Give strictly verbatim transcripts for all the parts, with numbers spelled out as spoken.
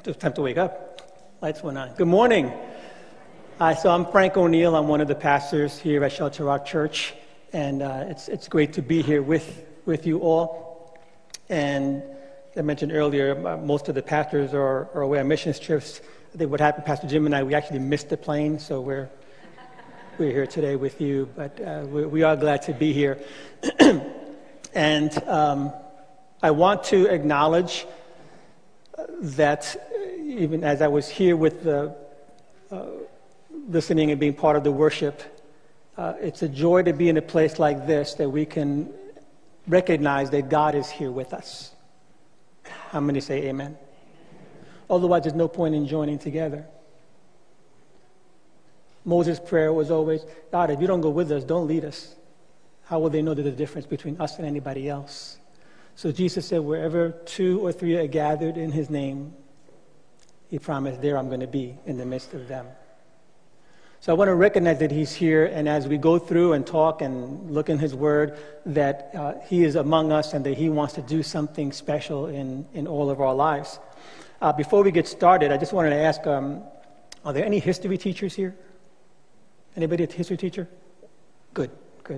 to, time to wake up. Lights went on. Good morning. Uh, so I'm Frank O'Neill. I'm one of the pastors here at Shelter Rock Church, and uh, it's it's great to be here with, with you all. And as I mentioned earlier, most of the pastors are, are away on missions trips. I think what happened, Pastor Jim and I, we actually missed the plane, so we're we're here today with you. But uh, we, we are glad to be here. And um, I want to acknowledge that even as I was here with the uh, listening and being part of the worship, uh, it's a joy to be in a place like this that we can recognize that God is here with us. How many say amen? Otherwise, there's no point in joining together. Moses' prayer was always, God, if you don't go with us, don't lead us. How will they know there's a difference between us and anybody else? So Jesus said, wherever two or three are gathered in his name, he promised, there I'm going to be in the midst of them. So I want to recognize that he's here, and as we go through and talk and look in his word, that uh, he is among us and that he wants to do something special in, in all of our lives. Uh, before we get started, I just wanted to ask, um, are there any history teachers here? Anybody a history teacher? Good, good.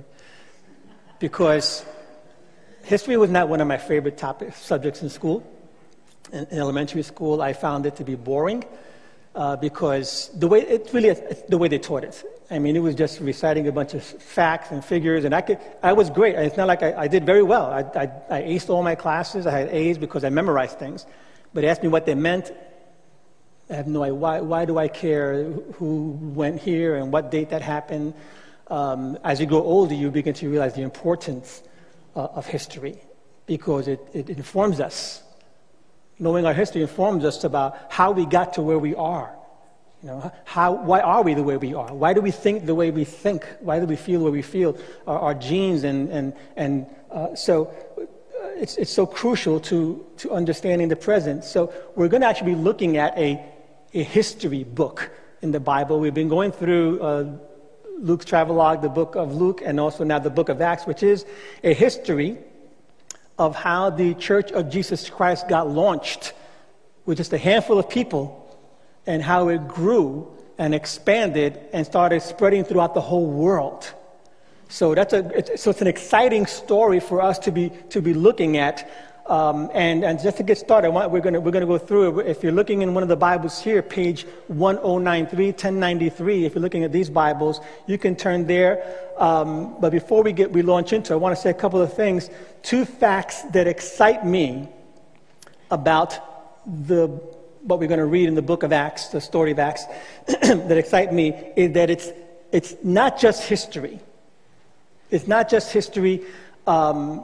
Because history was not one of my favorite topic subjects in school. In, in elementary school, I found it to be boring uh, because the way it really the way they taught it. I mean, it was just reciting a bunch of facts and figures, and I could I was great. It's not like I, I did very well. I, I I aced all my classes. I had A's because I memorized things. But ask me what they meant. I have no idea. Why, why do I care who went here and what date that happened? Um, as you grow older, you begin to realize the importance uh, of history because it, it informs us. Knowing our history informs us about how we got to where we are. You know, how, why are we the way we are? Why do we think the way we think? Why do we feel the way we feel? Our, our genes and, and, and uh, so... It's, it's so crucial to, to understanding the present. So we're going to actually be looking at a, a history book in the Bible. We've been going through uh, Luke's travelogue, the book of Luke, and also now the book of Acts, which is a history of how the Church of Jesus Christ got launched with just a handful of people and how it grew and expanded and started spreading throughout the whole world. So that's a it's, so it's an exciting story for us to be to be looking at, um, and and just to get started, we're gonna we're gonna go through it. If you're looking in one of the Bibles here, page ten ninety-three, ten ninety-three. If you're looking at these Bibles, you can turn there. Um, but before we get we launch into, it, I want to say a couple of things. Two facts that excite me about the what we're going to read in the book of Acts, the story of Acts, that excite me is that it's it's not just history. It's not just history. Um,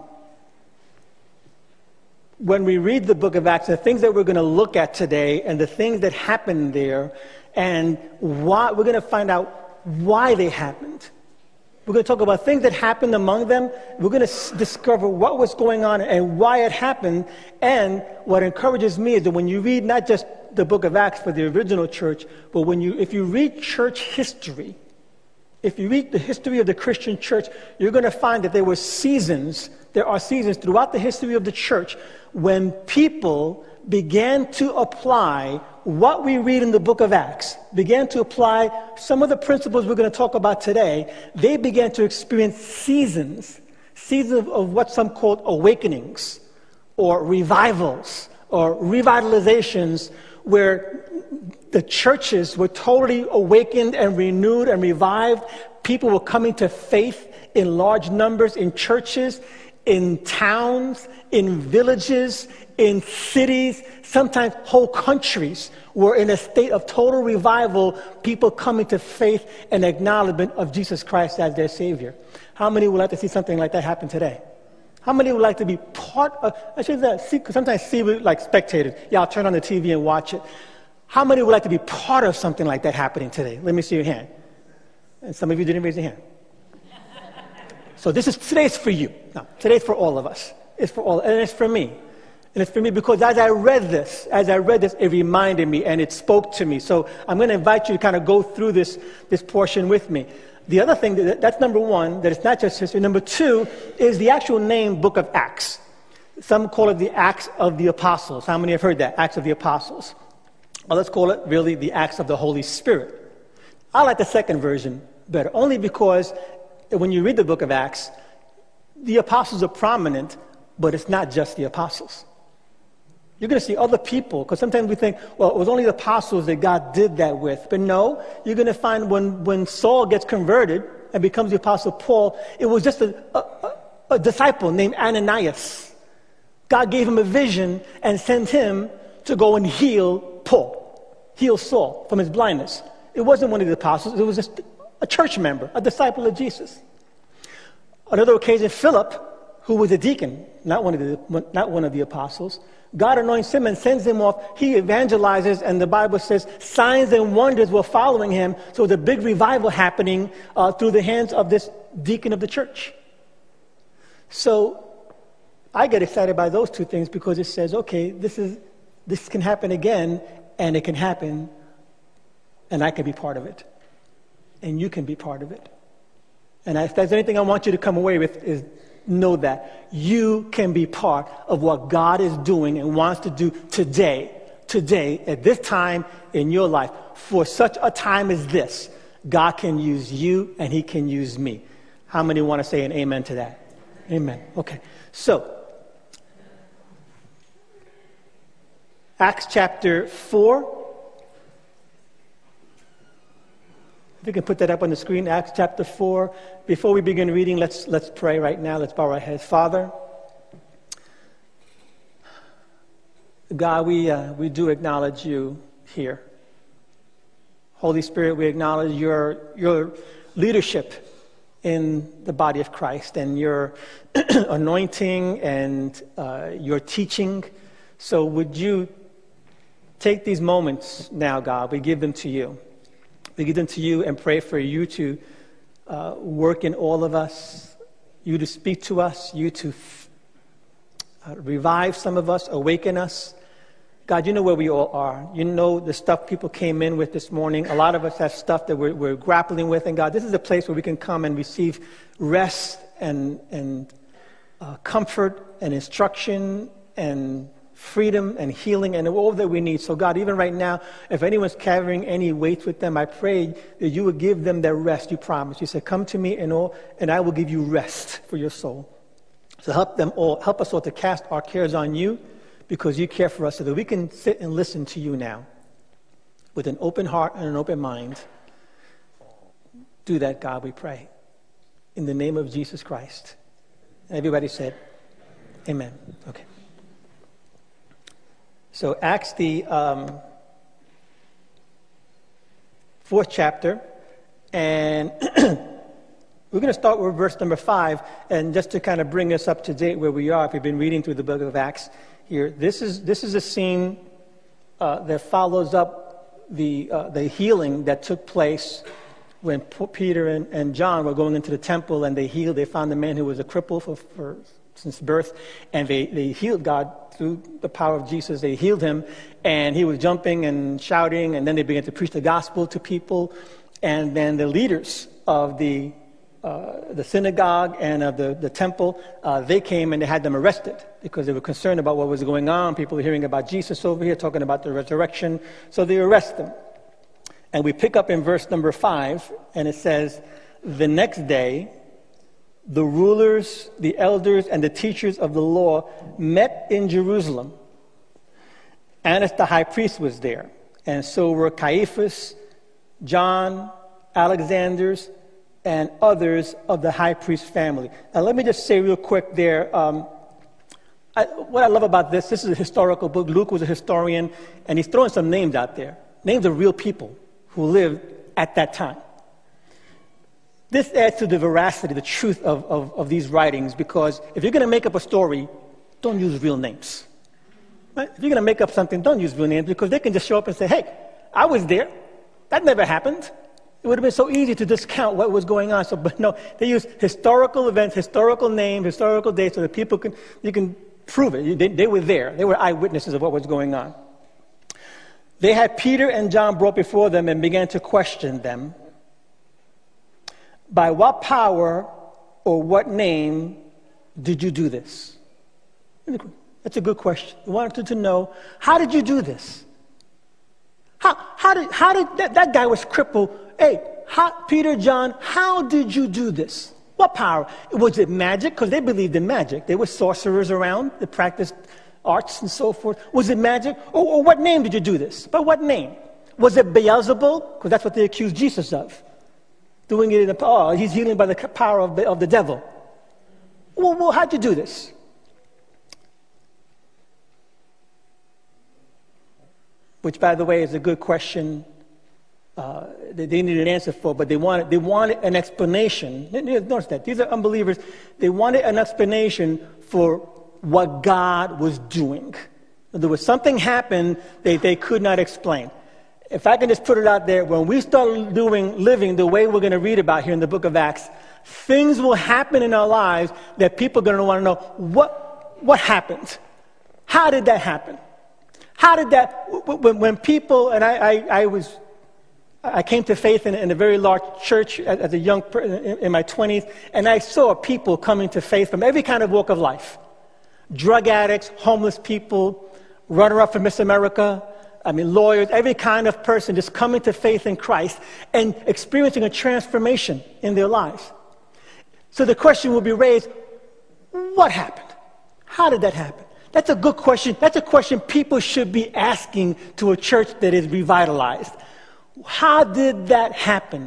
when we read the book of Acts, the things that we're going to look at today and the things that happened there and why, we're going to find out why they happened. We're going to talk about things that happened among them. We're going to s- discover what was going on and why it happened. And what encourages me is that when you read not just the book of Acts for the original church, but when you, if you read church history, if you read the history of the Christian church, you're going to find that there were seasons, there are seasons throughout the history of the church when people began to apply what we read in the book of Acts, began to apply some of the principles we're going to talk about today. They began to experience seasons, seasons of, of what some called awakenings or revivals or revitalizations where the churches were totally awakened and renewed and revived. People were coming to faith in large numbers in churches, in towns, in villages, in cities. Sometimes whole countries were in a state of total revival, people coming to faith and acknowledgement of Jesus Christ as their Savior. How many would like to see something like that happen today? How many would like to be part of, I should say, sometimes see like spectators. Yeah, I'll turn on the T V and watch it. How many would like to be part of something like that happening today? Let me see your hand. And some of you didn't raise your hand. So this is, today's for you. No, today's for all of us. It's for all, and it's for me. And it's for me because as I read this, as I read this, it reminded me and it spoke to me. So I'm going to invite you to kind of go through this, this portion with me. The other thing, that, that's number one, that it's not just history. Number two is the actual name Book of Acts. Some call it the Acts of the Apostles. How many have heard that? Acts of the Apostles. or let's call it really the Acts of the Holy Spirit. I like the second version better, only because when you read the book of Acts, the apostles are prominent, but it's not just the apostles. You're going to see other people, because sometimes we think, well, it was only the apostles that God did that with. But no, you're going to find when, when Saul gets converted and becomes the apostle Paul, it was just a, a, a disciple named Ananias. God gave him a vision and sent him to go and heal Paul, heal Saul from his blindness. It wasn't one of the apostles. It was just a church member, a disciple of Jesus. Another occasion, Philip, who was a deacon, not one of the, not one of the apostles, God anoints him and sends him off. He evangelizes, and the Bible says signs and wonders were following him. So there's a big revival happening uh, through the hands of this deacon of the church. So I get excited by those two things because it says, okay, this is this can happen again, and it can happen, and I can be part of it, and you can be part of it. And if there's anything I want you to come away with is know that you can be part of what God is doing and wants to do today, today, at this time in your life. For such a time as this, God can use you and he can use me. How many want to say an amen to that? Amen. Okay. So, Acts chapter four. If you can put that up on the screen, Acts chapter four. Before we begin reading, let's let's pray right now. Let's bow our heads. Father, God, we uh, we do acknowledge you here. Holy Spirit, we acknowledge your your leadership in the body of Christ and your anointing and uh, your teaching. So would you take these moments now, God? We give them to you. We give them to you and pray for you to uh, work in all of us, you to speak to us, you to uh, revive some of us, awaken us. God, you know where we all are. You know the stuff people came in with this morning. A lot of us have stuff that we're, we're grappling with. And God, this is a place where we can come and receive rest and, and uh, comfort and instruction and freedom and healing and all that we need. So God, even right now, if anyone's carrying any weight with them, I pray that you would give them their rest. You promised. You said, come to me and all, and I will give you rest for your soul. So help them all, help us all to cast our cares on you because you care for us so that we can sit and listen to you now with an open heart and an open mind. Do that, God, we pray. In the name of Jesus Christ. And everybody said, amen. Okay. So Acts, the um, fourth chapter, and we're going to start with verse number five, and just to kind of bring us up to date where we are, if you've been reading through the book of Acts here, this is this is a scene uh, that follows up the uh, the healing that took place when P- Peter and, and John were going into the temple, and they healed. They found the man who was a cripple for, for since birth, and they, they healed God through the power of Jesus. They healed him, and he was jumping and shouting, and then they began to preach the gospel to people, and then the leaders of the uh, the synagogue and of the, the temple, uh, they came and they had them arrested because they were concerned about what was going on. People were hearing about Jesus over here, talking about the resurrection, so they arrest them. And we pick up in verse number five, and it says, the next day, the rulers, the elders, and the teachers of the law met in Jerusalem. Annas the high priest was there, and so were Caiaphas, John, Alexander's, and others of the high priest family. Now let me just say real quick there, um, I, what I love about this, this is a historical book. Luke was a historian, and he's throwing some names out there, names of real people who lived at that time. This adds to the veracity, the truth of, of, of these writings, because if you're going to make up a story, don't use real names. Right? If you're going to make up something, don't use real names, because they can just show up and say, hey, I was there. That never happened. It would have been so easy to discount what was going on. So, but no, they use historical events, historical names, historical dates, so that people can, you can prove it. They, they were there. They were eyewitnesses of what was going on. They had Peter and John brought before them and began to question them. By what power or what name did you do this? That's a good question. We wanted to know, how did you do this? How, how did, how did that, that guy was crippled. Hey, how, Peter, John, how did you do this? What power? Was it magic? Because they believed in magic. There were sorcerers around that practiced arts and so forth. Was it magic? Or, or what name did you do this? By what name? Was it Beelzebul? Because that's what they accused Jesus of. Doing it in the, oh, he's healing by the power of the, of the devil. Well, well, how'd you do this? Which, by the way, is a good question uh, that they needed an answer for, but they wanted, they wanted an explanation. Notice that. These are unbelievers. They wanted an explanation for what God was doing. There was something happened that they could not explain. If I can just put it out there, when we start doing, living the way we're going to read about here in the book of Acts, things will happen in our lives that people are going to want to know, what, what happened? How did that happen? How did that, when, when people, and I, I, I was, I came to faith in, in a very large church as, as a young person in, in my twenties, and I saw people coming to faith from every kind of walk of life. Drug addicts, homeless people, runner-up for Miss America, I mean, lawyers, every kind of person just coming to faith in Christ and experiencing a transformation in their lives. So the question will be raised, what happened? How did that happen? That's a good question. That's a question people should be asking to a church that is revitalized. How did that happen?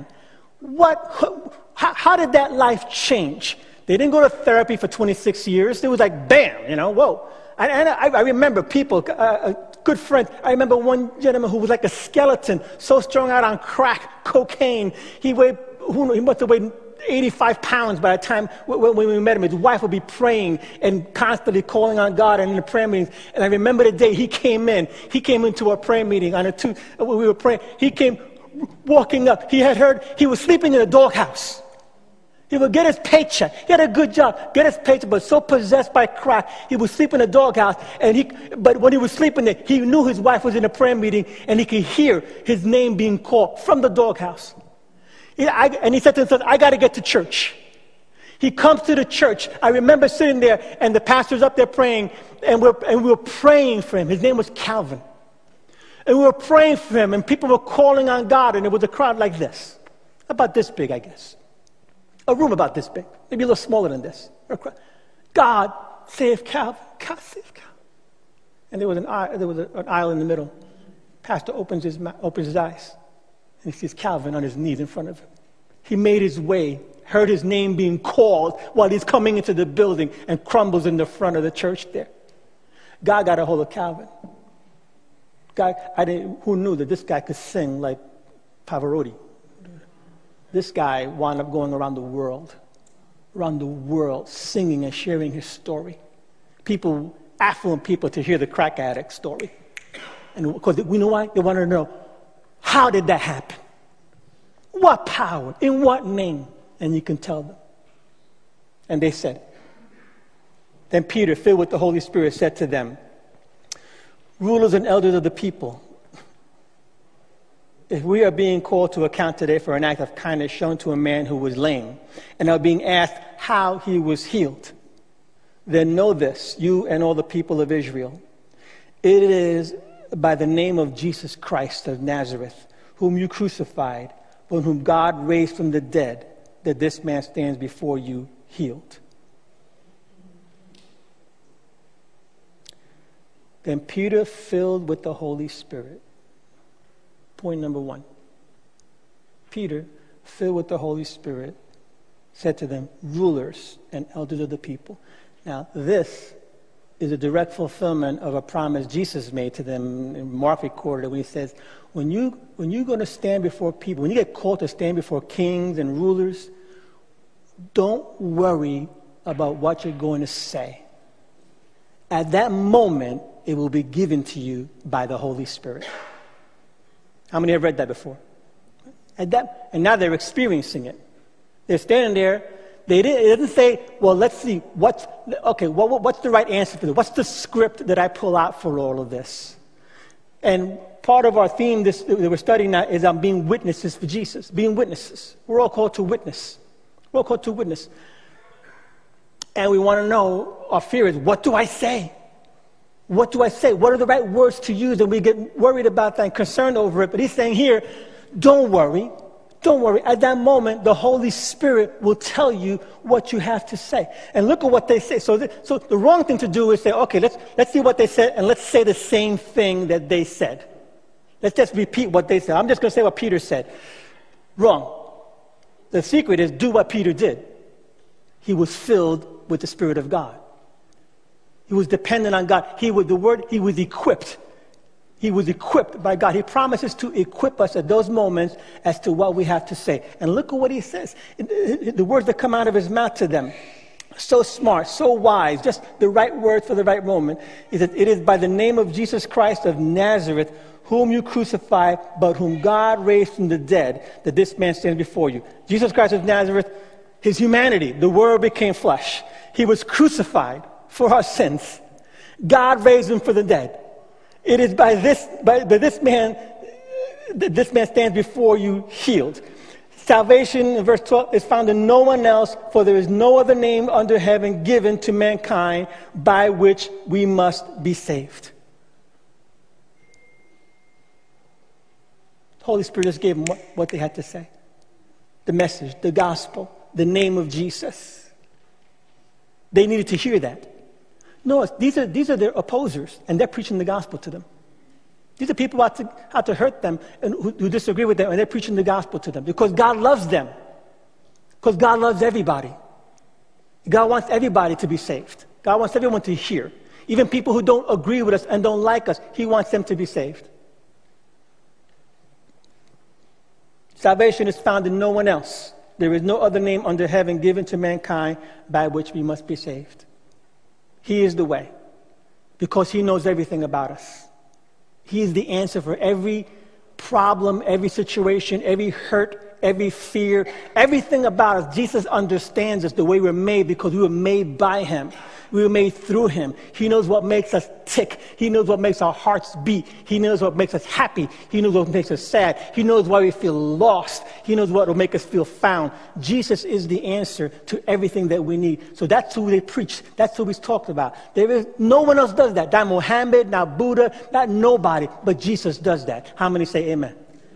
What? How, how did that life change? They didn't go to therapy for twenty-six years. It was like, bam, you know, whoa. And, and I, I remember people, uh, good friends. I remember one gentleman who was like a skeleton, so strung out on crack, cocaine. He weighed, who, he must have weighed eighty-five pounds by the time when we met him. His wife would be praying and constantly calling on God and in the prayer meetings. And I remember the day he came in. He came into our prayer meeting on a two, when we were praying. He came walking up. He had heard he was sleeping in a doghouse. He would get his paycheck. He had a good job, get his paycheck, but so possessed by crack, he would sleep in a doghouse. And he, but when he was sleeping there, he knew his wife was in a prayer meeting, and he could hear his name being called from the doghouse. He, I, and he said to himself, I got to get to church. He comes to the church. I remember sitting there, and the pastor's up there praying, and, we're, and we were praying for him. His name was Calvin. And we were praying for him, and people were calling on God, and there was a crowd like this, about this big, I guess. A room about this big, maybe a little smaller than this. God, save Calvin. God, save Calvin. And there was an aisle, there was a, an aisle in the middle. Pastor opens his, opens his eyes, and he sees Calvin on his knees in front of him. He made his way, heard his name being called while he's coming into the building and crumbles in the front of the church there. God got a hold of Calvin. God, I didn't, who knew that this guy could sing like Pavarotti? This guy wound up going around the world, around the world, singing and sharing his story. People, affluent people, to hear the crack addict story. And because we know why? They wanted to know, how did that happen? What power? In what name? And you can tell them. And they said, then Peter, filled with the Holy Spirit, said to them, rulers and elders of the people, if we are being called to account today for an act of kindness shown to a man who was lame, and are being asked how he was healed, then know this, you and all the people of Israel. It is by the name of Jesus Christ of Nazareth, whom you crucified, but whom God raised from the dead, that this man stands before you healed. Then Peter, filled with the Holy Spirit, point number one. Peter, filled with the Holy Spirit, said to them, rulers and elders of the people. Now, this is a direct fulfillment of a promise Jesus made to them. In Mark recorded when he says, when, you, when you're going to stand before people, when you get called to stand before kings and rulers, don't worry about what you're going to say. At that moment, it will be given to you by the Holy Spirit. How many have read that before? And, that, and now they're experiencing it. They're standing there. They didn't, it didn't say, well, let's see, what's, okay, what, what's the right answer for this? What's the script that I pull out for all of this? And part of our theme this, that we're studying now is on being witnesses for Jesus, being witnesses. We're all called to witness. We're all called to witness. And we want to know, our fear is, what do I say? What do I say? What are the right words to use? And we get worried about that and concerned over it. But he's saying here, don't worry. Don't worry. At that moment, the Holy Spirit will tell you what you have to say. And look at what they say. So the, so the wrong thing to do is say, okay, let's, let's see what they said, and let's say the same thing that they said. Let's just repeat what they said. I'm just going to say what Peter said. Wrong. The secret is do what Peter did. He was filled with the Spirit of God. He was dependent on God. He was the word, he was equipped. He was equipped by God. He promises to equip us at those moments as to what we have to say. And look at what he says. The words that come out of his mouth to them. So smart, so wise, just the right word for the right moment. Is that it is by the name of Jesus Christ of Nazareth, whom you crucified, but whom God raised from the dead, that this man stands before you. Jesus Christ of Nazareth, his humanity, the word became flesh. He was crucified for our sins. God raised him from the dead. It is by this, by, by this man, that this man stands before you healed. Salvation, in verse twelve, is found in no one else, for there is no other name under heaven given to mankind by which we must be saved. The Holy Spirit just gave them what, what they had to say. The message, the gospel, the name of Jesus. They needed to hear that. No, these are, these are their opposers, and they're preaching the gospel to them. These are people out to, out to hurt them and who, who disagree with them, and they're preaching the gospel to them because God loves them. Because God loves everybody. God wants everybody to be saved. God wants everyone to hear. Even people who don't agree with us and don't like us, he wants them to be saved. Salvation is found in no one else. There is no other name under heaven given to mankind by which we must be saved. He is the way, because he knows everything about us. He is the answer for every problem, every situation, every hurt, every fear, everything about us. Jesus understands us the way we're made because we were made by him. We were made through him. He knows what makes us tick. He knows what makes our hearts beat. He knows what makes us happy. He knows what makes us sad. He knows why we feel lost. He knows what will make us feel found. Jesus is the answer to everything that we need. So that's who they preach. That's who he's talked about. There is no one else does that. Not Muhammad, not Buddha, not nobody. But Jesus does that. How many say amen?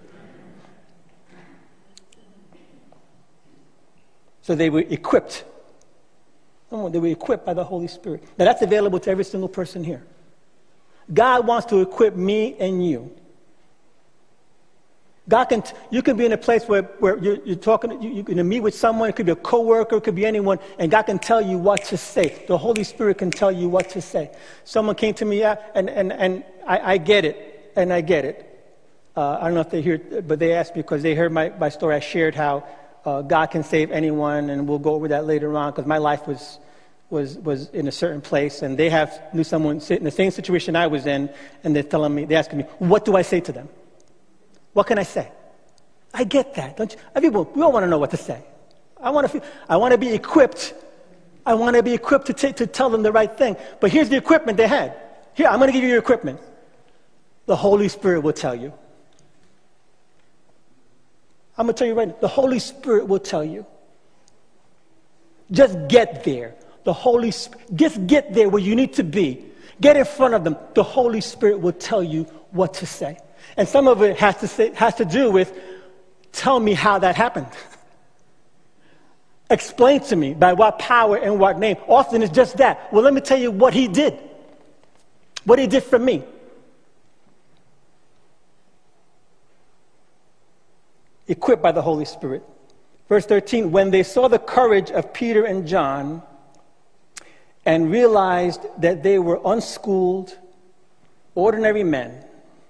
So they were equipped. They were equipped by the Holy Spirit. Now that's available to every single person here. God wants to equip me and you. God can, you can be in a place where, where you're, you're talking, you, you're going to meet with someone, it could be a coworker, it could be anyone, and God can tell you what to say. The Holy Spirit can tell you what to say. Someone came to me, yeah, and, and, and I, I get it, and I get it. Uh, I don't know if they hear, but they asked me because they heard my, my story. I shared how uh, God can save anyone, and we'll go over that later on because my life was was was in a certain place, and they have knew someone in the same situation I was in, and they're telling me, they're asking me, what do I say to them? What can I say? I get that, don't you? People, we all want to know what to say. I want to feel, I want to be equipped. I want to be equipped to t- to tell them the right thing. But here's the equipment they had. Here, I'm going to give you your equipment. The Holy Spirit will tell you. I'm going to tell you right now. The Holy Spirit will tell you. Just get there. The Holy Spirit, just get there where you need to be. Get in front of them. The Holy Spirit will tell you what to say. And some of it has to say, has to do with, tell me how that happened. Explain to me by what power and what name. Often it's just that. Well, let me tell you what he did. What he did for me. Equipped by the Holy Spirit. Verse thirteen, when they saw the courage of Peter and John and realized that they were unschooled, ordinary men,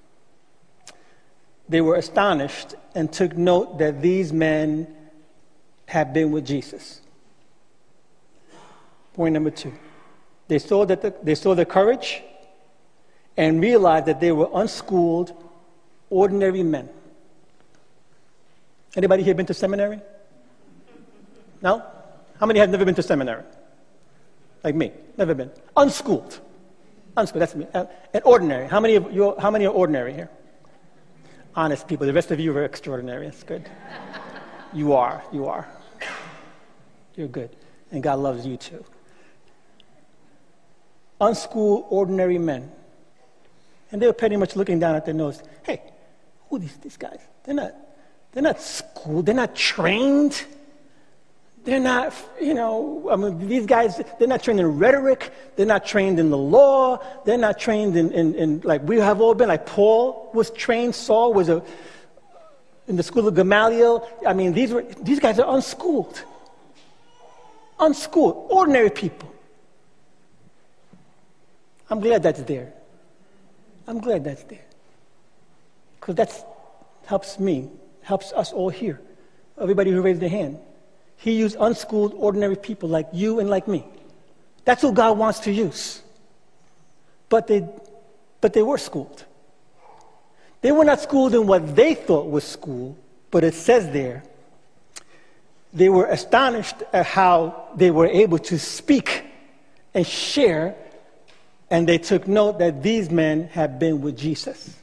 they were astonished and took note that these men had been with Jesus. Point number two. They saw that the, they saw the courage and realized that they were unschooled, ordinary men. Anybody here been to seminary? No? How many have never been to seminary? Like me, never been. Unschooled. Unschooled, that's me. Uh, and ordinary. How many of you, how many are ordinary here? Honest people. The rest of you are extraordinary. That's good. You are. You are. You're good. And God loves you too. unschooled, ordinary men. And they were pretty much looking down at their nose. Hey, who are these, these guys? They're not, they're not schooled. They're not trained. They're not, you know, I mean, these guys, they're not trained in rhetoric. They're not trained in the law. They're not trained in, in, in like we have all been. Like Paul was trained. Saul was a, in the school of Gamaliel. I mean, these were these guys are unschooled. Unschooled, ordinary people. I'm glad that's there. I'm glad that's there. Because that helps me, helps us all here. Everybody who raised their hand. He used unschooled, ordinary people like you and like me. That's who God wants to use. But they, but they were schooled. They were not schooled in what they thought was school, but it says there, they were astonished at how they were able to speak and share, and they took note that these men had been with Jesus.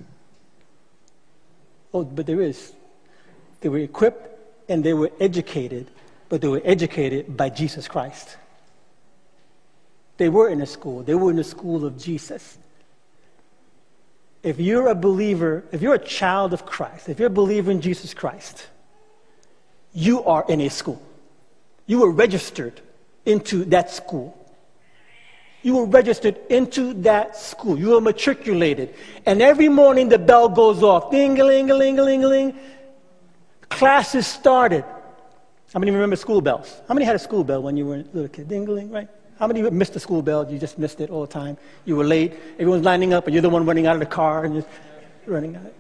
Oh, but there is. They were equipped and they were educated, but they were educated by Jesus Christ. They were in a school. They were in the school of Jesus. If you're a believer, if you're a child of Christ, if you're a believer in Jesus Christ, you are in a school. You were registered into that school. You were registered into that school. You were matriculated. And every morning the bell goes off. Ding-a-ling-a-ling-a-ling-a-ling. Classes started. How many remember school bells? How many had a school bell when you were a little kid? Ding-a-ling, right? How many missed the school bell? You just missed it all the time. You were late. Everyone's lining up, and you're the one running out of the car and just running out.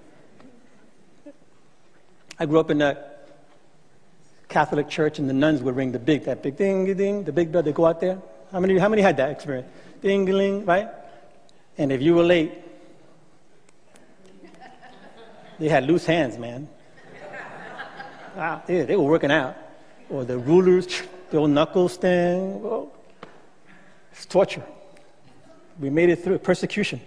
I grew up in a Catholic church, and the nuns would ring the big, that big ding-a-ding, the big bell. They go out there. How many, how many had that experience? Ding-a-ling, right? And if you were late, they had loose hands, man. Wow, they, they were working out. Or the rulers, the old knuckles thing. Well, it's torture. We made it through persecution.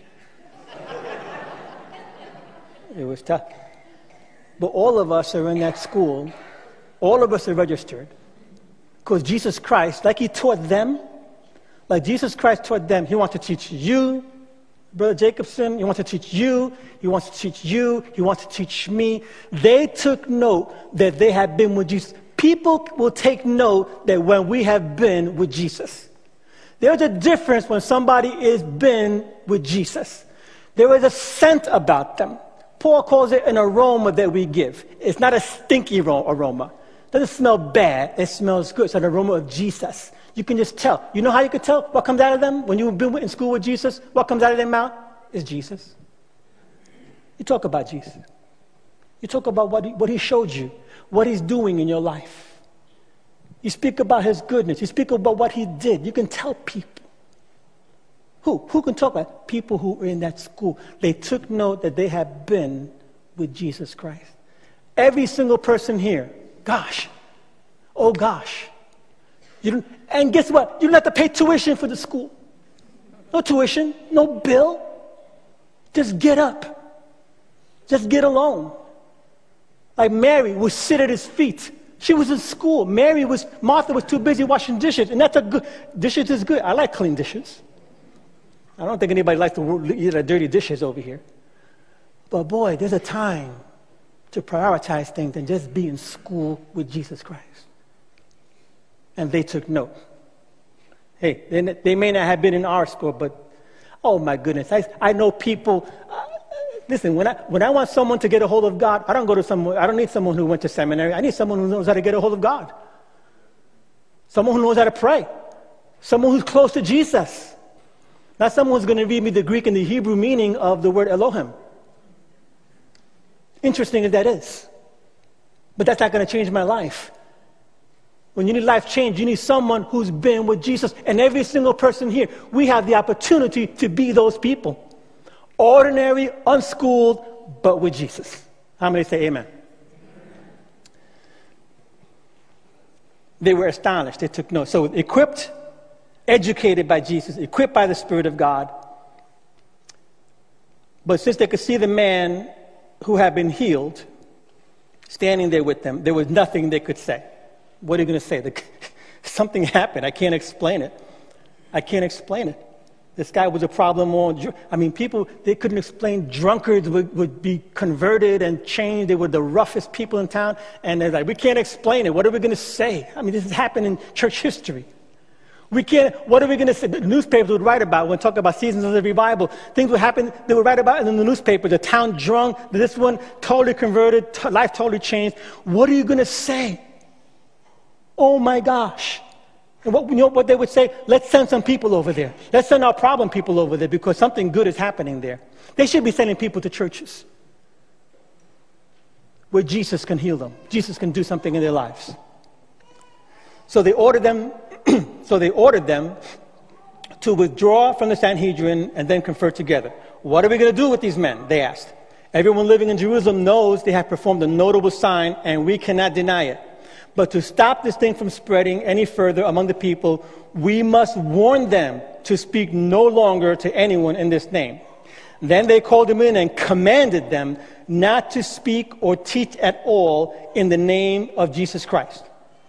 It was tough. But all of us are in that school. All of us are registered. Because Jesus Christ, like he taught them, like Jesus Christ taught them, he wants to teach you, Brother Jacobson, he wants to teach you, he wants to teach you, he wants to teach me. They took note that they had been with Jesus. People will take note that when we have been with Jesus. There's a difference when somebody is been with Jesus. There is a scent about them. Paul calls it an aroma that we give. It's not a stinky aroma. It doesn't smell bad. It smells good. It's an aroma of Jesus. You can just tell. You know how you can tell what comes out of them when you've been in school with Jesus? What comes out of their mouth is Jesus. You talk about Jesus. You talk about what he, what he showed you, what he's doing in your life. You speak about his goodness. You speak about what he did. You can tell people. Who? Who can talk about? People who were in that school. They took note that they had been with Jesus Christ. Every single person here, gosh, oh gosh. You don't, and guess what? You don't have to pay tuition for the school. No tuition, no bill. Just get up. Just get alone. Like Mary would sit at his feet. She was in school. Mary was, Martha was too busy washing dishes. And that's a good, dishes is good. I like clean dishes. I don't think anybody likes to eat the dirty dishes over here. But boy, there's a time to prioritize things and just be in school with Jesus Christ. And they took note. Hey, they, they may not have been in our school, but oh my goodness, I, I know people. Uh, listen, when I when I want someone to get a hold of God, I don't go to someone. I don't need someone who went to seminary. I need someone who knows how to get a hold of God. Someone who knows how to pray. Someone who's close to Jesus. Not someone who's going to read me the Greek and the Hebrew meaning of the word Elohim. Interesting as that is, but that's not going to change my life. When you need life change, you need someone who's been with Jesus. And every single person here, we have the opportunity to be those people. Ordinary, unschooled, but with Jesus. How many say amen? They were astonished. They took note. So equipped, educated by Jesus, equipped by the Spirit of God. But since they could see the man who had been healed standing there with them, there was nothing they could say. What are you going to say? The, something happened. I can't explain it. I can't explain it. This guy was a problem on, I mean, people, they couldn't explain drunkards would, would be converted and changed. They were the roughest people in town. And they're like, we can't explain it. What are we going to say? I mean, this has happened in church history. We can't, what are we going to say? The newspapers would write about, when talking about seasons of the revival, things would happen, they would write about it in the newspaper. The town drunk, this one totally converted, t- life totally changed. What are you going to say? Oh my gosh. And what, you know what they would say? Let's send some people over there. Let's send our problem people over there because something good is happening there. They should be sending people to churches where Jesus can heal them. Jesus can do something in their lives. So they ordered them, so they ordered them to withdraw from the Sanhedrin and then confer together. What are we going to do with these men? They asked. Everyone living in Jerusalem knows they have performed a notable sign and we cannot deny it. But to stop this thing from spreading any further among the people, we must warn them to speak no longer to anyone in this name. Then they called them in and commanded them not to speak or teach at all in the name of Jesus Christ.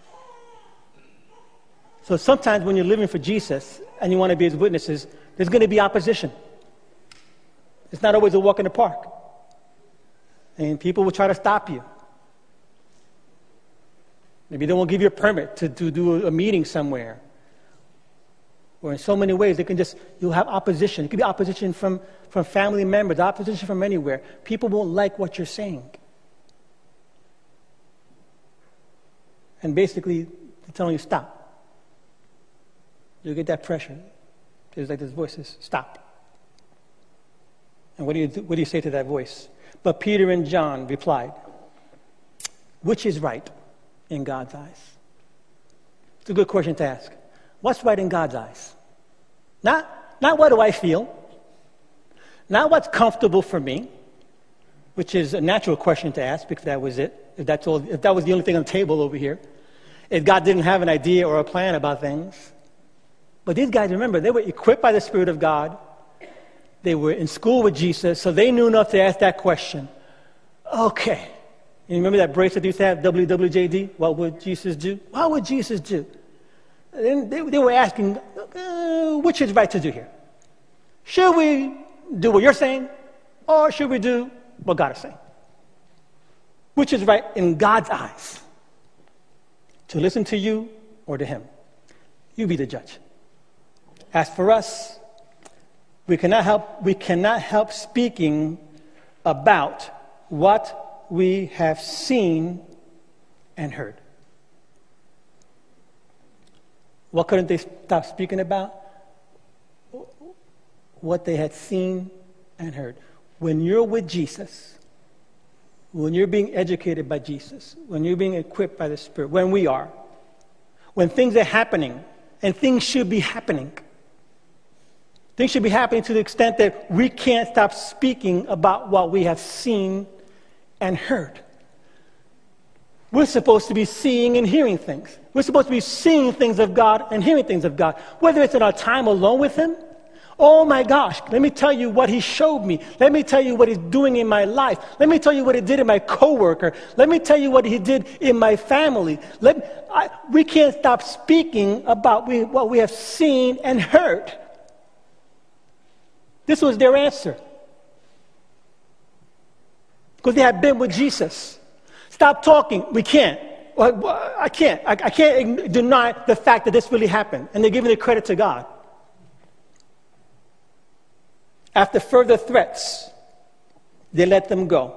So sometimes when you're living for Jesus and you want to be his witnesses, there's going to be opposition. It's not always a walk in the park. And people will try to stop you. Maybe they won't give you a permit to, to do a meeting somewhere. Or in so many ways, they can just, you'll have opposition. It could be opposition from, from family members, opposition from anywhere. People won't like what you're saying. And basically, they're telling you, stop. You'll get that pressure. There's like these voices, stop. And what do you do, what do you say to that voice? But Peter and John replied, which is right in God's eyes? It's a good question to ask. What's right in God's eyes? Not, not what do I feel? Not what's comfortable for me, which is a natural question to ask because that was it. If, that's all, if that was the only thing on the table over here. If God didn't have an idea or a plan about things. But these guys, remember, they were equipped by the Spirit of God. They were in school with Jesus, so they knew enough to ask that question. Okay. And you remember that bracelet they used to have, W W J D? What would Jesus do? What would Jesus do? And they, they were asking, uh, which is right to do here? Should we do what you're saying? Or should we do what God is saying? Which is right in God's eyes? To listen to you or to him? You be the judge. As for us, we cannot help, we cannot help speaking about what we have seen and heard. What couldn't they stop speaking about? What they had seen and heard. When you're with Jesus, when you're being educated by Jesus, when you're being equipped by the Spirit, when we are, when things are happening, and things should be happening, things should be happening to the extent that we can't stop speaking about what we have seen and heard. We're supposed to be seeing and hearing things. We're supposed to be seeing things of God and hearing things of God. Whether it's in our time alone with him, oh my gosh, let me tell you what he showed me. Let me tell you what he's doing in my life. Let me tell you what he did in my coworker. Let me tell you what he did in my family. Let, I, we can't stop speaking about we, what we have seen and heard. This was their answer. Because they had been with Jesus. Stop talking. We can't. I can't. I can't deny the fact that this really happened. And they're giving the credit to God. After further threats, they let them go.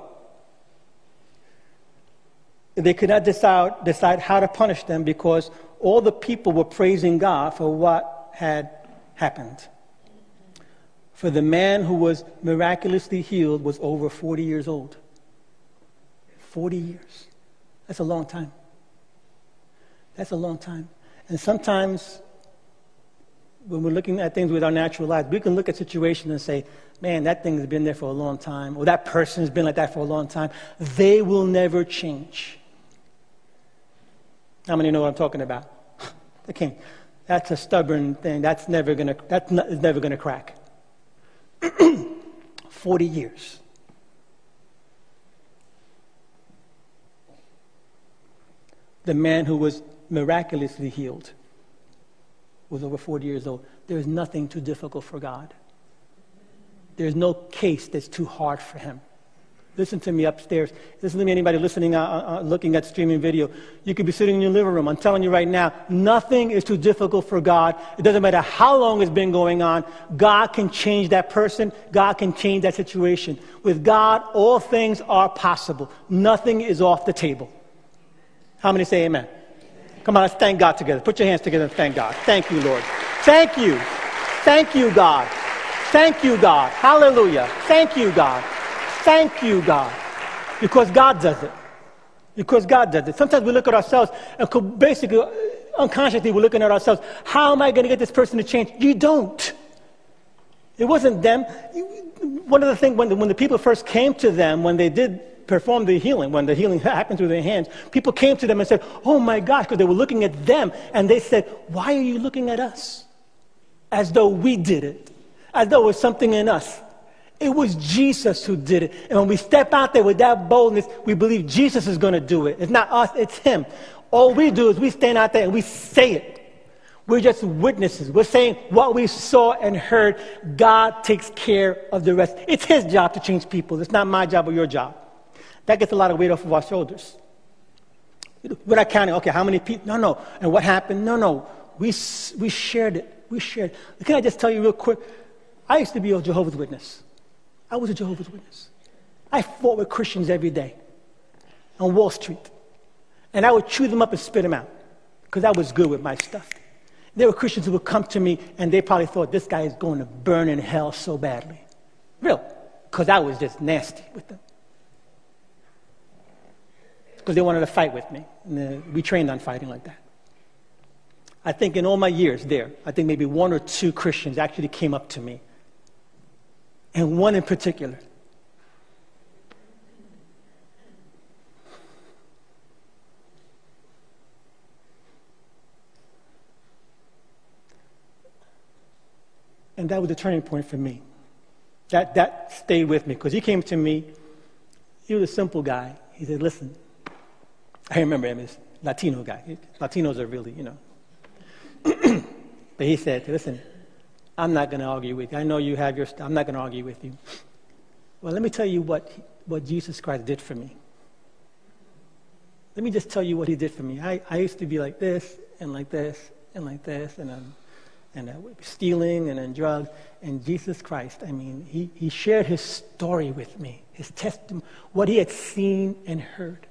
They could not decide, decide how to punish them because all the people were praising God for what had happened. For the man who was miraculously healed was over forty years old. forty years. That's a long time. That's a long time. And sometimes when we're looking at things with our natural eyes, we can look at situations and say, man, that thing has been there for a long time, or that person has been like that for a long time. They will never change. How many know what I'm talking about? They can't. That's a stubborn thing. That's never gonna. That's not, it's never gonna crack. Forty years. The man who was miraculously healed who's over forty years old, there is nothing too difficult for God. There's no case that's too hard for him. Listen to me upstairs. Listen to me, anybody listening, uh, uh, looking at streaming video. You could be sitting in your living room. I'm telling you right now, nothing is too difficult for God. It doesn't matter how long it's been going on. God can change that person. God can change that situation. With God, all things are possible. Nothing is off the table. How many say amen? Come on, let's thank God together. Put your hands together and thank God. Thank you, Lord. Thank you. Thank you, God. Thank you, God. Hallelujah. Thank you, God. Thank you, God. Because God does it. Because God does it. Sometimes we look at ourselves and basically, unconsciously, we're looking at ourselves. How am I going to get this person to change? You don't. It wasn't them. One of the things, when the, when the people first came to them, when they did perform the healing, when the healing happened through their hands, people came to them and said, oh my gosh, because they were looking at them. And they said, why are you looking at us? As though we did it. As though it was something in us. It was Jesus who did it. And when we step out there with that boldness, we believe Jesus is going to do it. It's not us, it's him. All we do is we stand out there and we say it. We're just witnesses. We're saying what we saw and heard. God takes care of the rest. It's his job to change people. It's not my job or your job. That gets a lot of weight off of our shoulders. We're not counting, okay, how many people? No, no. And what happened? No, no. We, we shared it. We shared it. Can I just tell you real quick? I used to be a Jehovah's Witness. I was a Jehovah's Witness. I fought with Christians every day on Wall Street. And I would chew them up and spit them out because I was good with my stuff. There were Christians who would come to me and they probably thought this guy is going to burn in hell so badly. Real. Because I was just nasty with them. Because they wanted to fight with me. And uh, we trained on fighting like that. I think in all my years there, I think maybe one or two Christians actually came up to me. And one in particular. And that was a turning point for me. That, that stayed with me because he came to me. He was a simple guy. He said, listen, I remember him, he's a Latino guy. Latinos are really, you know. But he said, listen, I'm not going to argue with you. I know you have your stuff. I'm not going to argue with you. Well, let me tell you what, what Jesus Christ did for me. Let me just tell you what he did for me. I, I used to be like this and like this and like this and um, and uh, stealing and then drugs. And Jesus Christ, I mean, he, he shared his story with me, his testimony, what he had seen and heard.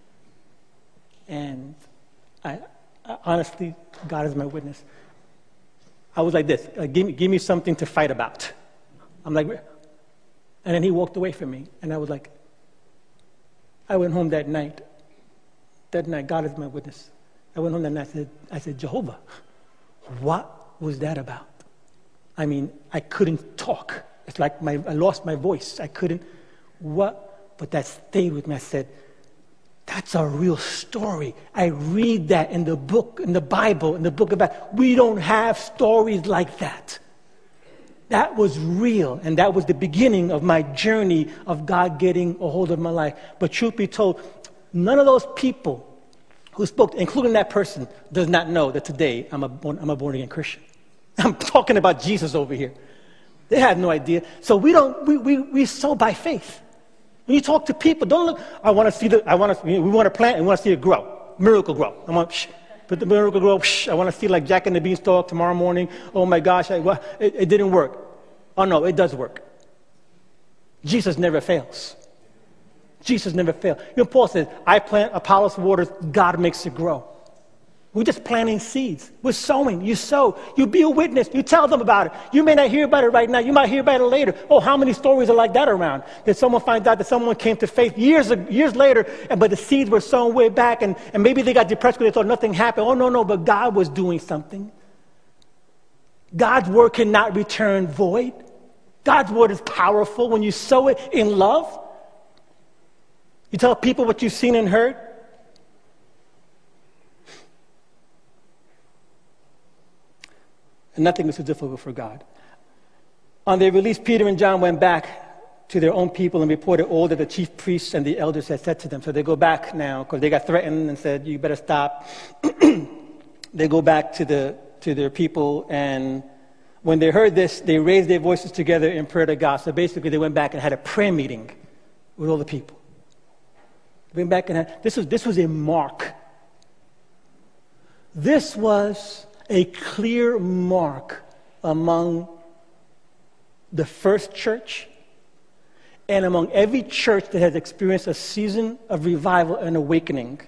And I, I honestly, God is my witness. I was like this, uh, give me, give me something to fight about. I'm like, and then he walked away from me. And I was like, I went home that night. That night, God is my witness. I went home that night, I said, I said, Jehovah, what was that about? I mean, I couldn't talk. It's like my, I lost my voice. I couldn't, what? But that stayed with me. I said, that's a real story. I read that in the book, in the Bible, in the book about, we don't have stories like that. That was real, and that was the beginning of my journey of God getting a hold of my life. But truth be told, none of those people who spoke, including that person, does not know that today I'm a born, I'm a born-again Christian. I'm talking about Jesus over here. They had no idea. So we don't, we, we, we sow by faith. When you talk to people, don't look, I want to see the, I want to, we want to plant and we want to see it grow. Miracle grow. I want, shh, put the miracle grow, shh, I want to see like Jack and the Beanstalk tomorrow morning. Oh my gosh, I, well, it, it didn't work. Oh no, it does work. Jesus never fails. Jesus never fails. You know, Paul says, I plant, Apollos waters, God makes it grow. We're just planting seeds. We're sowing. You sow. You be a witness. You tell them about it. You may not hear about it right now. You might hear about it later. Oh, how many stories are like that around? That someone finds out that someone came to faith years years later, and but the seeds were sown way back, and, and maybe they got depressed because they thought nothing happened. Oh, no, no, but God was doing something. God's word cannot return void. God's word is powerful when you sow it in love. You tell people what you've seen and heard. And nothing was too difficult for God. On their release, Peter and John went back to their own people and reported all that the chief priests and the elders had said to them. So they go back now because they got threatened and said, you better stop. They go back to the to their people. And when they heard this, they raised their voices together in prayer to God. So basically, they went back and had a prayer meeting with all the people. They went back and had, this was, this was a mark. This was a clear mark among the first church and among every church that has experienced a season of revival and awakening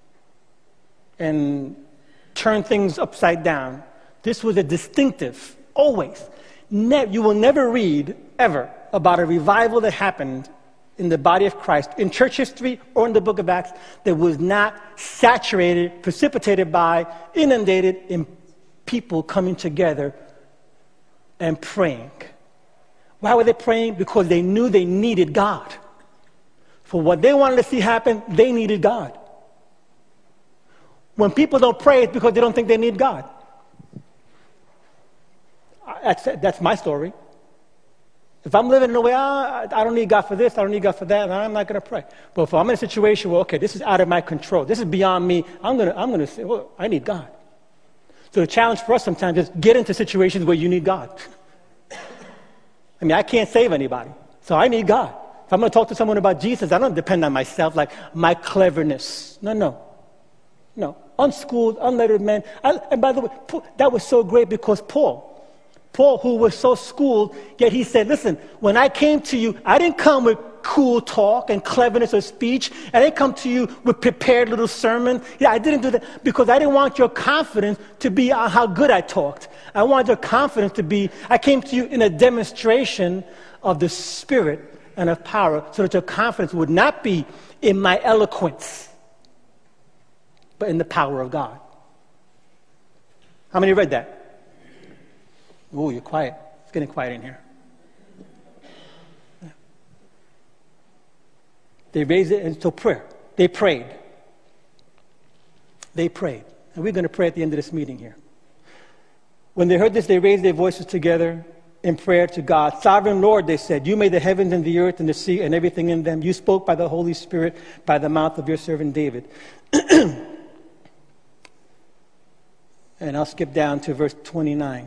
and turned things upside down. This was a distinctive, always. Ne- you will never read, ever, about a revival that happened in the body of Christ, in church history or in the book of Acts, that was not saturated, precipitated by, inundated in people coming together and praying. Why were they praying? Because they knew they needed God. For what they wanted to see happen, they needed God. When people don't pray, it's because they don't think they need God. That's, that's my story. If I'm living in a way, ah, I don't need God for this, I don't need God for that, and I'm not going to pray. But if I'm in a situation where, okay, this is out of my control, this is beyond me, I'm going to I'm going to say, well, I need God. So the challenge for us sometimes is get into situations where you need God. I mean, I can't save anybody, so I need God. If I'm going to talk to someone about Jesus, I don't depend on myself, like my cleverness. No, no. No. Unschooled, unlettered men. I, and by the way, that was so great because Paul, Paul, who was so schooled, yet he said, listen, when I came to you, I didn't come with cool talk and cleverness of speech. I didn't come to you with prepared little sermon. Yeah, I didn't do that because I didn't want your confidence to be on how good I talked. I wanted your confidence to be, I came to you in a demonstration of the Spirit and of power so that your confidence would not be in my eloquence, but in the power of God. How many read that? Oh, you're quiet. It's getting quiet in here. They raised it into prayer. They prayed. They prayed. And we're going to pray at the end of this meeting here. When they heard this, they raised their voices together in prayer to God. Sovereign Lord, they said, you made the heavens and the earth and the sea and everything in them. You spoke by the Holy Spirit by the mouth of your servant David. And I'll skip down to verse twenty-nine.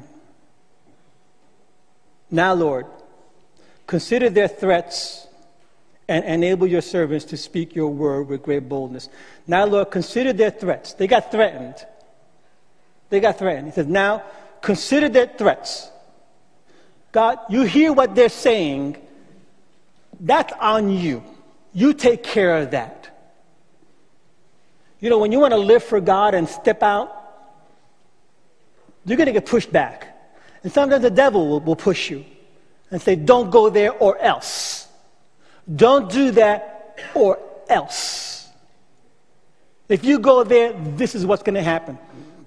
Now, Lord, consider their threats and enable your servants to speak your word with great boldness. Now, Lord, consider their threats. They got threatened. They got threatened. He says, now, consider their threats. God, you hear what they're saying. That's on you. You take care of that. You know, when you want to live for God and step out, you're going to get pushed back. And sometimes the devil will, will push you and say, don't go there or else. Don't do that or else. If you go there, this is what's going to happen.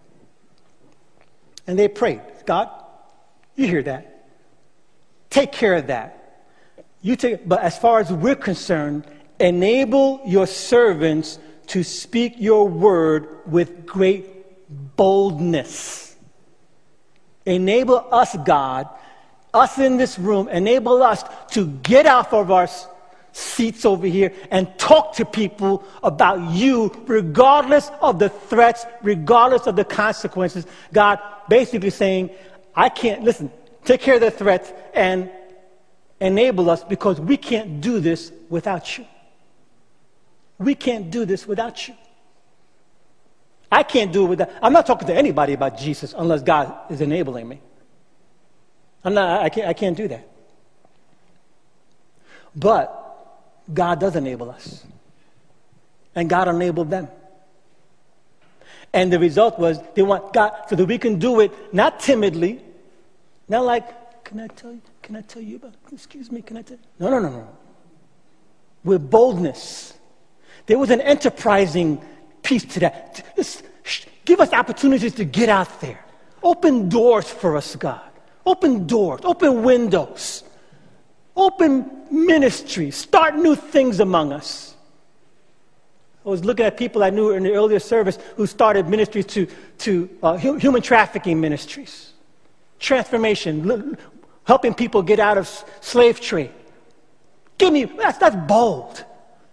And they prayed, God, you hear that. Take care of that. You take, but as far as we're concerned, enable your servants to speak your word with great boldness. Enable us, God, us in this room, enable us to get off of our seats over here and talk to people about you, regardless of the threats, regardless of the consequences. God basically saying, I can't, listen, take care of the threats and enable us because we can't do this without you. We can't do this without you. I can't do it without, I'm not talking to anybody about Jesus unless God is enabling me. I'm not, I can't, I can't do that. But God does enable us. And God enabled them. And the result was they want God so that we can do it not timidly, not like, can I tell you, can I tell you about, excuse me, can I tell you? No, no, no, no. With boldness. There was an enterprising piece to that. Just give us opportunities to get out there. Open doors for us, God. Open doors, open windows. Open ministry, start new things among us. I was looking at people I knew in the earlier service who started ministries to, to uh, hu- human trafficking ministries, transformation, l- helping people get out of s- slave trade. Give me, that's, that's bold.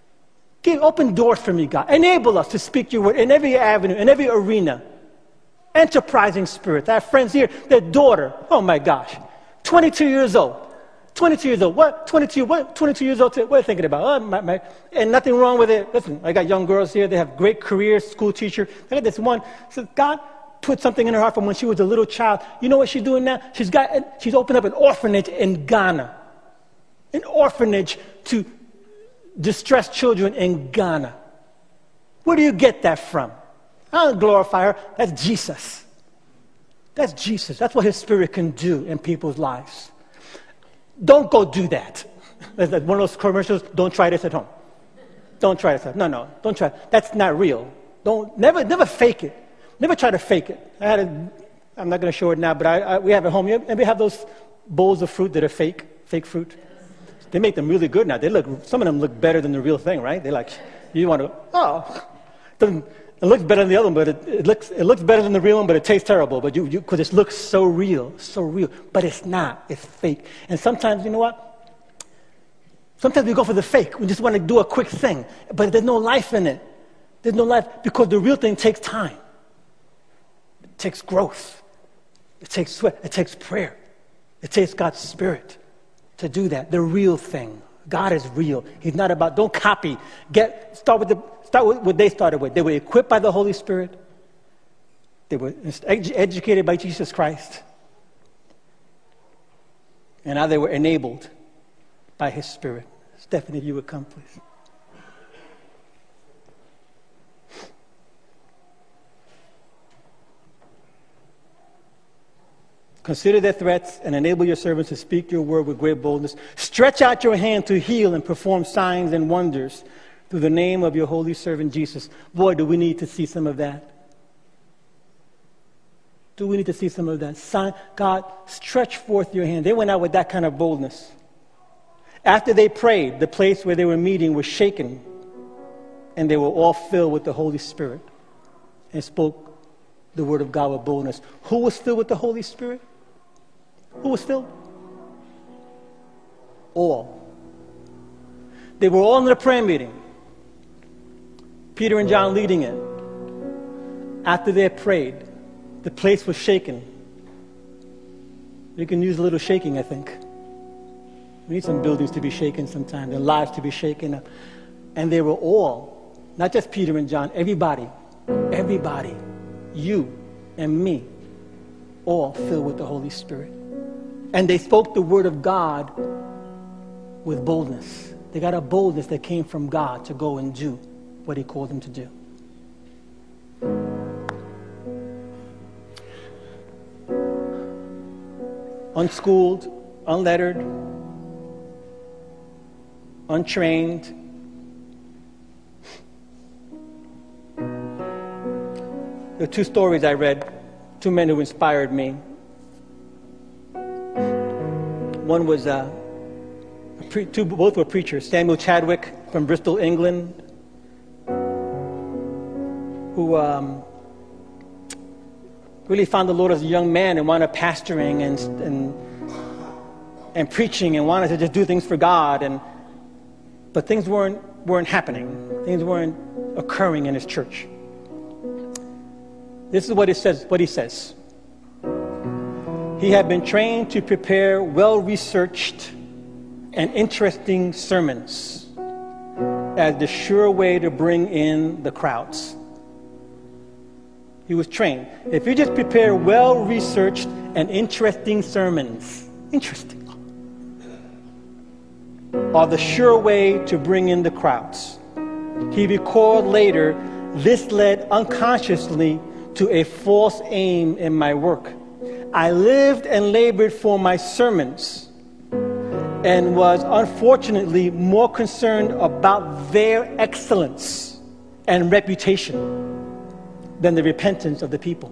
Give, open doors for me, God. Enable us to speak your word in every avenue, in every arena. enterprising spirits. I have friends here, their daughter, oh my gosh, twenty-two years old. twenty-two years old. What? twenty-two, what? twenty-two years old, what are you thinking about? Oh, my, my. And nothing wrong with it. Listen, I got young girls here. They have great careers, school teacher. I got this one. So God put something in her heart from when she was a little child. You know what she's doing now? She's got, she's opened up an orphanage in Ghana. An orphanage to distressed children in Ghana. Where do you get that from? I don't glorify her. That's Jesus. That's Jesus. That's what his spirit can do in people's lives. Don't go do that. That's like one of those commercials, don't try this at home. Don't try this at home. No, no, don't try. That's not real. Don't, never, never fake it. Never try to fake it. I had a, I'm not going to show it now, but I, I, we have at home. You ever have those bowls of fruit that are fake, fake fruit? They make them really good now. They look, some of them look better than the real thing, right? They like, you want to, oh, doesn't, it looks better than the other one, but it, it looks it looks better than the real one, but it tastes terrible. But you, you, because it looks so real, so real, but it's not. It's fake. And sometimes, you know what? Sometimes we go for the fake. We just want to do a quick thing, but there's no life in it. There's no life because the real thing takes time. It takes growth. It takes sweat. It takes prayer. It takes God's Spirit to do that. The real thing. God is real. He's not about. Don't copy. Get start with the. Start with what they started with. They were equipped by the Holy Spirit. They were edu- educated by Jesus Christ. And now they were enabled by his Spirit. Stephanie, if you would come, please. Consider their threats and enable your servants to speak your word with great boldness. Stretch out your hand to heal and perform signs and wonders through the name of your holy servant Jesus. Boy, do we need to see some of that. Do we need to see some of that? Sign, God, stretch forth your hand. They went out with that kind of boldness. After they prayed, the place where they were meeting was shaken, and they were all filled with the Holy Spirit and spoke the word of God with boldness. Who was filled with the Holy Spirit? Who was filled? All. They were all in the prayer meeting. Peter and John leading it. After they had prayed, the place was shaken. You can use a little shaking, I think. We need some buildings to be shaken sometime, their lives to be shaken up. And they were all, not just Peter and John, everybody, everybody, you and me, all filled with the Holy Spirit. And they spoke the word of God with boldness. They got a boldness that came from God to go and do what he called them to do. Unschooled, unlettered, untrained. There are two stories I read, two men who inspired me. One was, uh, a pre- two, both were preachers. Samuel Chadwick from Bristol, England, who um, really found the Lord as a young man and wound up pastoring and, and, and preaching and wanted to just do things for God. And, but things weren't, weren't happening. Things weren't occurring in his church. This is what it says, what he says. He had been trained to prepare well-researched and interesting sermons as the sure way to bring in the crowds. He was trained. If you just prepare well-researched and interesting sermons, interesting, are the sure way to bring in the crowds. He recalled later, this led unconsciously to a false aim in my work. I lived and labored for my sermons and was unfortunately more concerned about their excellence and reputation than the repentance of the people.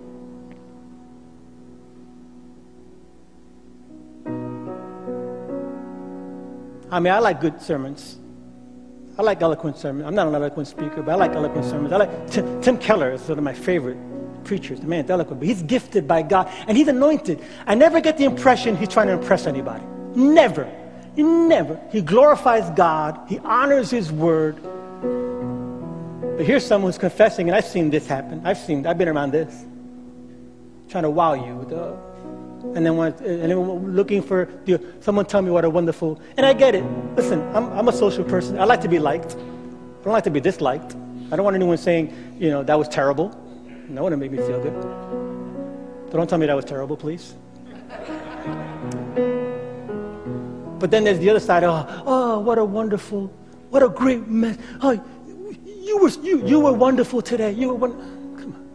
I mean, I like good sermons. I like eloquent sermons. I'm not an eloquent speaker, but I like eloquent sermons. I like Tim, Tim Keller is one of my favorite preachers. The man's eloquent, but he's gifted by God, and he's anointed. I never get the impression he's trying to impress anybody. Never. He never. He glorifies God. He honors his word. But here's someone who's confessing, and I've seen this happen. I've seen, I've been around this. trying to wow you. With the, and then when, and then looking for the, someone tell me what a wonderful, and I get it. Listen, I'm, I'm a social person. I like to be liked. I don't like to be disliked. I don't want anyone saying, you know, that was terrible. No one to make me feel good. So don't tell me that was terrible, please. But then there's the other side. Oh, oh, what a wonderful, what a great mess. Oh, you were you you were wonderful today. You were one. Come on.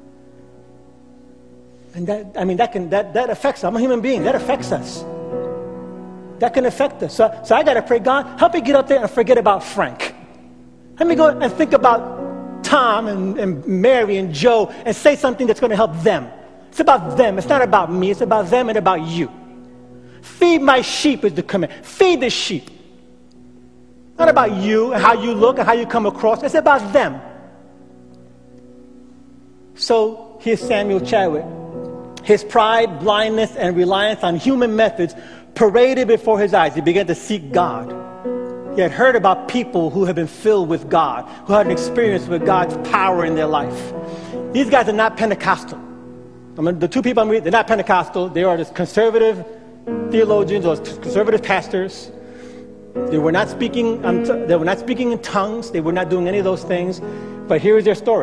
And that I mean that can that that affects us. I'm a human being. That affects us. That can affect us. So so I gotta pray, God, help me get up there and forget about Frank. Let me go and think about Tom and, and Mary and Joe and say something that's going to help them. It's about them. It's not about me. It's about them and about you. Feed my sheep is the command. Feed the sheep. Not about you and how you look and how you come across. It's about them. So here's Samuel Chadwick. His pride, blindness, and reliance on human methods paraded before his eyes. He began to seek God. He had heard about people who had been filled with God, who had an experience with God's power in their life. These guys are not Pentecostal. I mean, the two people I'm reading, they're not Pentecostal. They are just conservative theologians or conservative pastors. They were not speaking. Um, t- they were not speaking in tongues. They were not doing any of those things. But here is their story.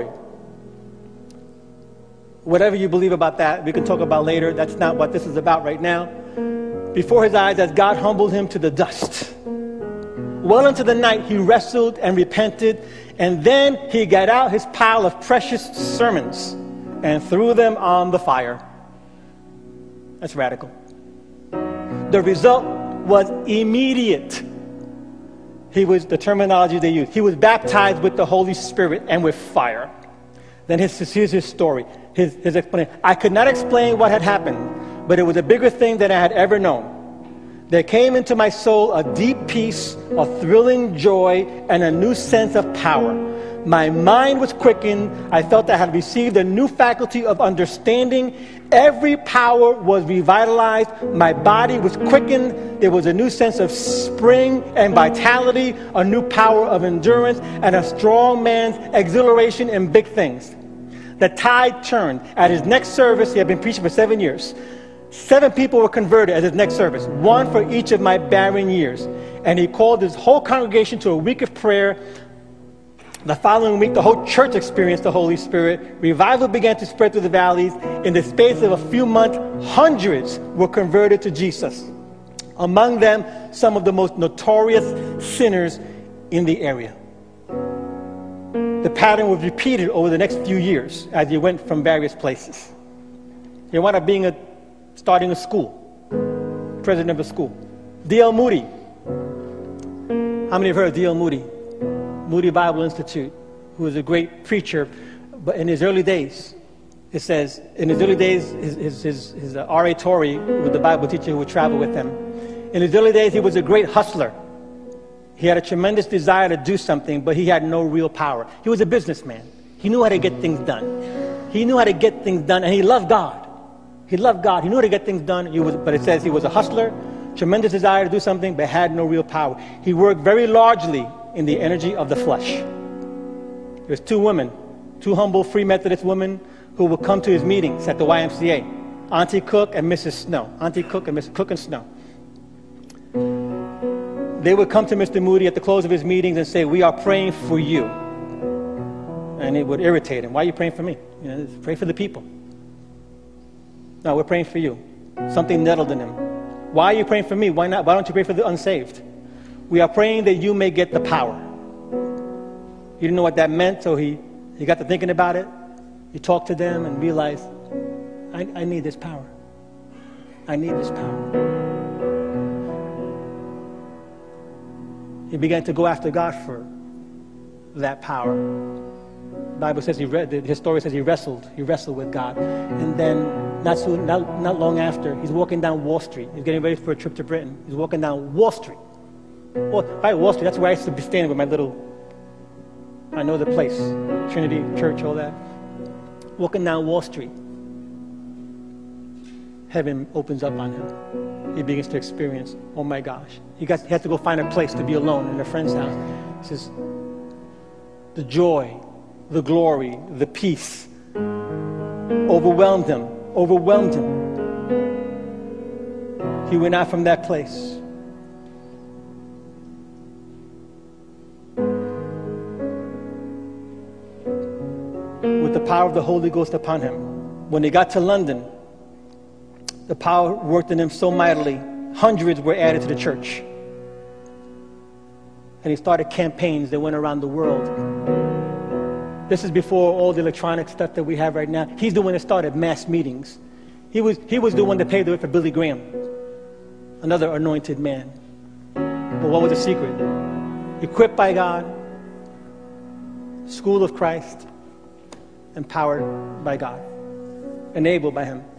Whatever you believe about that, we can talk about later. That's not what this is about right now. Before his eyes, as God humbled him to the dust. Well into the night, he wrestled and repented, and then he got out his pile of precious sermons and threw them on the fire. That's radical. The result was immediate. He was, the terminology they used, he was baptized with the Holy Spirit and with fire. Then his, here's his story, his, his explanation. I could not explain what had happened, but it was a bigger thing than I had ever known. There came into my soul a deep peace, a thrilling joy, and a new sense of power. My mind was quickened. I felt I had received a new faculty of understanding. Every power was revitalized. My body was quickened. There was a new sense of spring and vitality, a new power of endurance, and a strong man's exhilaration in big things. The tide turned. At his next service, he had been preaching for seven years. Seven people were converted at his next service, one for each of my barren years. And he called his whole congregation to a week of prayer. The following week, the whole church experienced the Holy Spirit. Revival began to spread through the valleys. In the space of a few months, hundreds were converted to Jesus. Among them, some of the most notorious sinners in the area. The pattern was repeated over the next few years as he went from various places. He wound up being a starting a school, president of a school. D L Moody. How many have heard of D L Moody? Moody Bible Institute, who was a great preacher, but in his early days, it says, in his early days, his, his, his, his uh, R A Torrey was the Bible teacher who would travel with him. In his early days, he was a great hustler. He had a tremendous desire to do something, but he had no real power. He was a businessman. He knew how to get things done. He knew how to get things done, and he loved God. He loved God. He knew how to get things done. He was, but it says he was a hustler, tremendous desire to do something, but had no real power. He worked very largely in the energy of the flesh. There's two women, two humble Free Methodist women who would come to his meetings at the Y M C A. Auntie Cook and Missus Snow. Auntie Cook and Missus Cook and Snow. They would come to Mister Moody at the close of his meetings and say, "We are praying for you." And it would irritate him. "Why are you praying for me? You know, pray for the people." "No, we're praying for you." Something nettled in him. "Why are you praying for me? Why not? Why don't you pray for the unsaved?" "We are praying that you may get the power." He didn't know what that meant, so he, he got to thinking about it. He talked to them and realized, I, I need this power. I need this power. He began to go after God for that power. The Bible says he read, his story says he wrestled. He wrestled with God. And then not soon, not, not long after, he's walking down Wall Street. He's getting ready for a trip to Britain. He's walking down Wall Street. Well, right, Wall Street, that's where I used to be standing with my little, I know the place, Trinity Church, all that. Walking down Wall Street. Heaven opens up on him. He begins to experience, oh my gosh. He, got, he had to go find a place to be alone in a friend's house. He says, the joy, the glory, the peace overwhelmed him, overwhelmed him. He went out from that place. With the power of the Holy Ghost upon him. When he got to London, the power worked in him so mightily, hundreds were added to the church. And he started campaigns that went around the world. This is before all the electronic stuff that we have right now. He's the one that started mass meetings. He was, he was the one that paved the way for Billy Graham, another anointed man. But what was the secret? Equipped by God, school of Christ, empowered by God, enabled by him.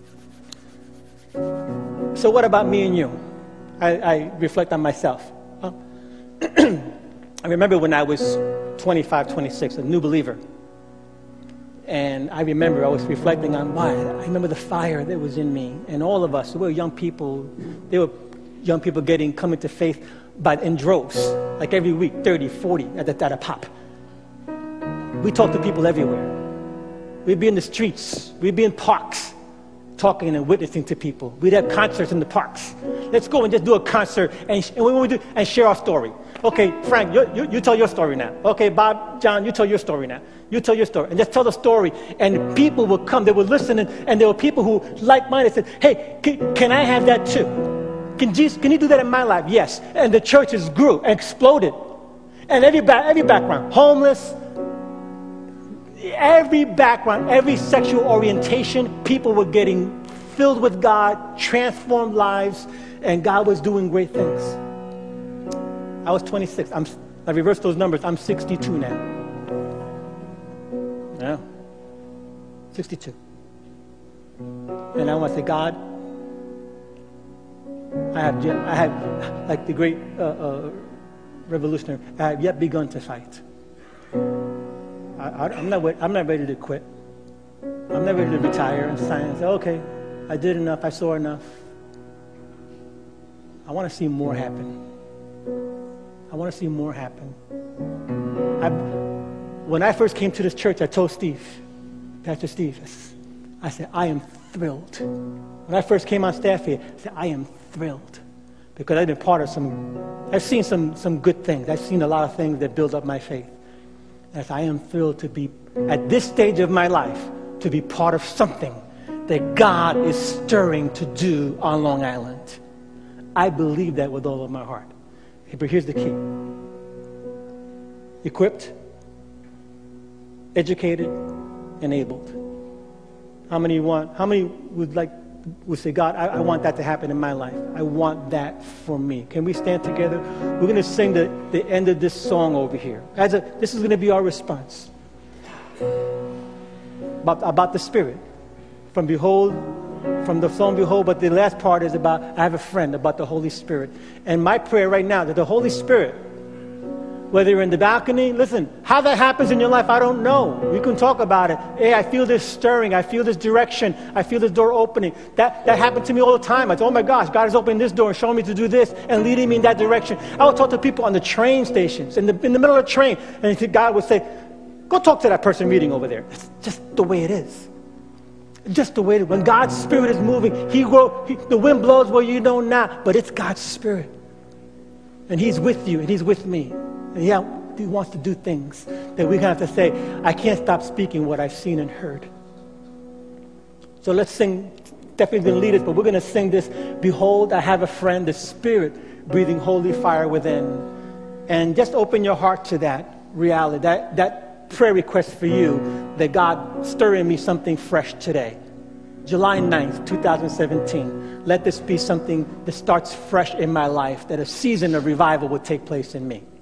So what about me and you? I, I reflect on myself. Huh? I remember when I was twenty-five, twenty-six, a new believer. And I remember I was reflecting on why. I remember the fire that was in me. And all of us, we were young people. There were young people getting, coming to faith by, in droves, like every week, thirty, forty at a, at a pop. We talked to people everywhere. We'd be in the streets. We'd be in parks, talking and witnessing to people. We'd have concerts in the parks. Let's go and just do a concert and, and we would do and share our story. Okay, Frank, you, you, you tell your story now. Okay, Bob, John, you tell your story now. You tell your story. And just tell the story. And people would come. They would listen. And, and there were people who, like-minded, said, hey, can, can I have that too? Can Jesus, can you do that in my life? Yes. And the churches grew, exploded. And every, ba- every background, homeless, every background, every sexual orientation, people were getting filled with God, transformed lives, and God was doing great things. I was twenty-six. I'm, I reversed those numbers. I'm sixty-two now. Yeah. sixty-two. And I want to say, God, I have, I have like the great uh, uh, revolutionary, I have yet begun to fight. I, I, I'm not. I'm not ready to quit. I'm not ready to retire and sign and say, "Okay, I did enough. I saw enough." I want to see more happen. I want to see more happen. I, when I first came to this church, I told Steve, Pastor Steve, I said, "I am thrilled." When I first came on staff here, I said, "I am thrilled," because I've been part of some. I've seen some some good things. I've seen a lot of things that build up my faith. As I am thrilled to be, at this stage of my life, to be part of something that God is stirring to do on Long Island. I believe that with all of my heart. But here's the key. Equipped, educated, enabled. How many want, how many would like, would say, God, I, I want that to happen in my life. I want that for me. Can we stand together? We're going to sing the, the end of this song over here. As a, this is going to be our response. About, about the Spirit. From Behold, from the song Behold, but the last part is about, I have a friend, about the Holy Spirit. And my prayer right now, that the Holy Spirit, whether you're in the balcony, listen, how that happens in your life, I don't know. We can talk about it. Hey, I feel this stirring. I feel this direction. I feel this door opening. That that happened to me all the time. I thought, oh my gosh, God is opening this door and showing me to do this and leading me in that direction. I would talk to people on the train stations, in the, in the middle of the train, and God would say, go talk to that person reading over there. It's just the way it is. Just the way it is. When God's Spirit is moving, he, will, he the wind blows where you know not, but it's God's Spirit. And he's with you, and he's with me. And yeah, he wants to do things that we're going to have to say, I can't stop speaking what I've seen and heard. So let's sing, definitely going to lead us, but we're going to sing this, Behold, I have a friend, the Spirit breathing holy fire within. And just open your heart to that reality, that, that prayer request for you, that God stir in me something fresh today. July ninth, twenty seventeen. Let this be something that starts fresh in my life, that a season of revival will take place in me.